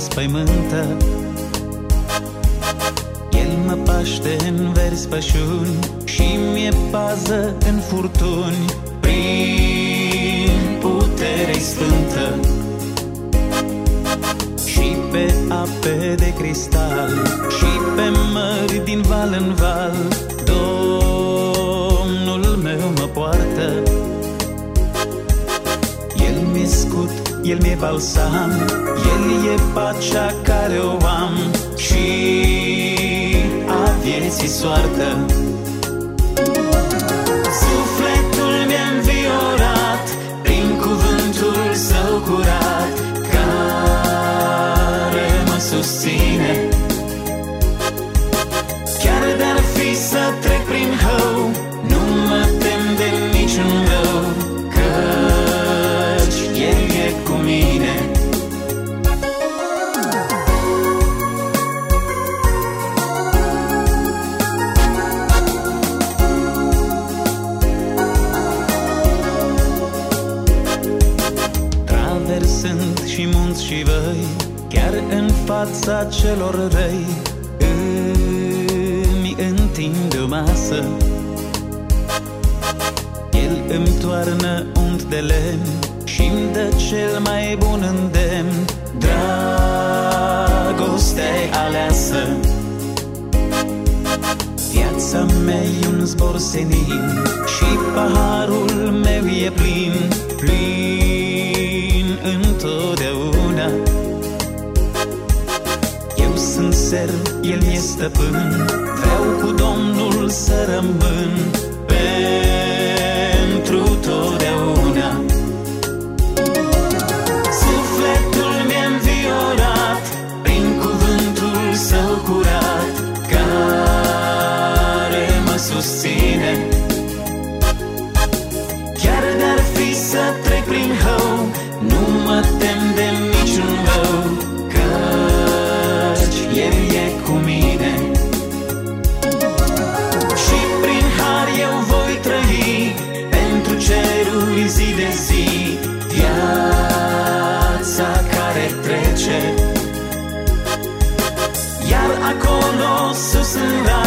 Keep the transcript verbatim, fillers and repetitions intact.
înspăimântă. El mă paște în verzi pășuni și mi-e pază în furtuni, prin putere sfântă. Și pe ape de cristal și pe mări din val în val, Domnul meu mă poartă. El mi-e scut, El mi-e balsam, El e pacea care o am și a vieții soartă. Sufletul mi-a înviorat prin cuvântul Său curat, care mă susține. Chiar de-ar fi să trec prin hău, nu mă tem de niciun rău, căci El e cu mine. Traversând și munți și văi, chiar în fața celor răi, îmi întind o masă. El îmi toarnă unt de lemn și-mi dă cel mai bun îndemn, dragostea-i aleasă. Viața mea e un zbor senin și paharul meu e plin, plin întotdeauna. Eu sunt serv, El e stăpân, vreau cu Domnul să rămân pentru totdeauna. Sufletul mi-a înviorat prin cuvântul Său curat, care mă susține. Chiar de-ar fi să trec prin hău, nu mă tem de niciun rău, căci El e cu mine. Și prin har eu voi trăi pentru ceruri zi de zi, viața care trece. Iar acolo sus în rai